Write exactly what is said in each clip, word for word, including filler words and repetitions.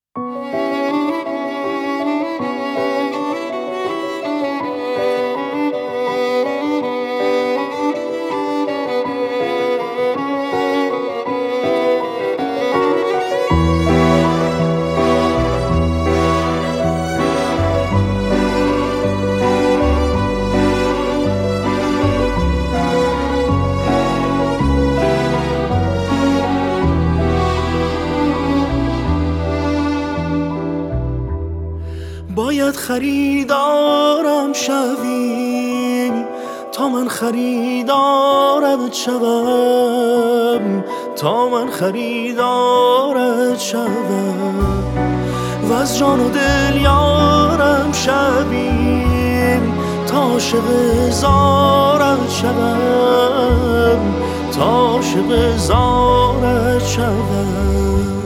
باید خریدارم شوی تا من خریدارت شوم، تا من خریدارت شوم و از جان و دل یارم شوی تا عاشق زارت شوم، تا عاشق زارت شوم.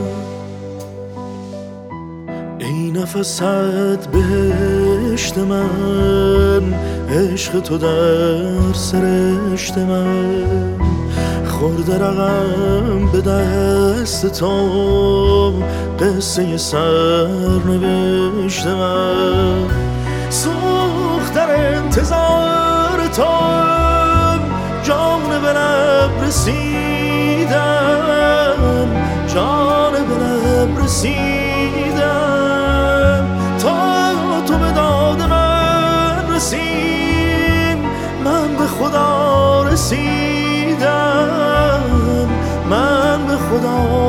ای نفست بهشت من، عشق تو در سرشت من، خورده رقم به دست تو قصه سرنوشت من. سوخت در انتظار تو جان به لب رسیدم، جان به لب رسیدم تا تو به داد من رسید. من به خدا رسیدم، من به خدا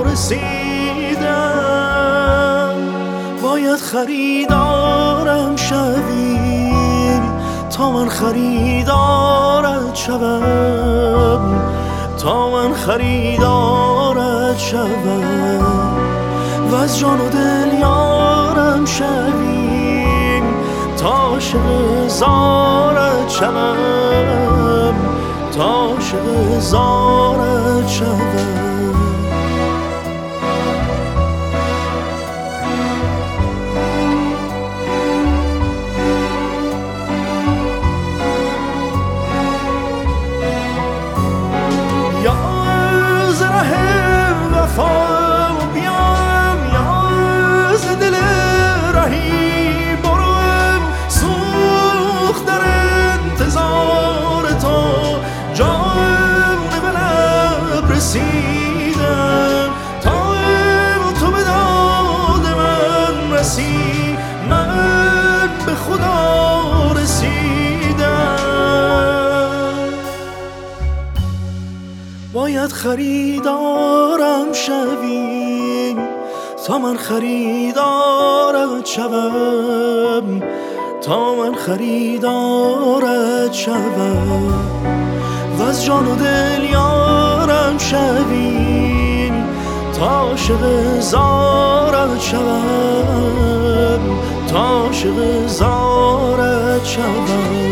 رسیدم. باید خریدارم شوی تا من خریدارت شوم، تا من خریدارت شوم و از جان و دل یارم شوی تا عاشق زارت شوم، تا عاشق زارت شوم. یا ز ره وفا بیام، یا ز دل رهی برم، سوخت در انتظار تو جان به لب رسیدم تا تو به داد من رسی. من به خدا رسیدم. باید خریدارم شوی تا من خریدارت شوم، تا من خریدارت شوم و از جان و دل یارم شوی تا عاشق زارت شوم، تا عاشق زارت شوم.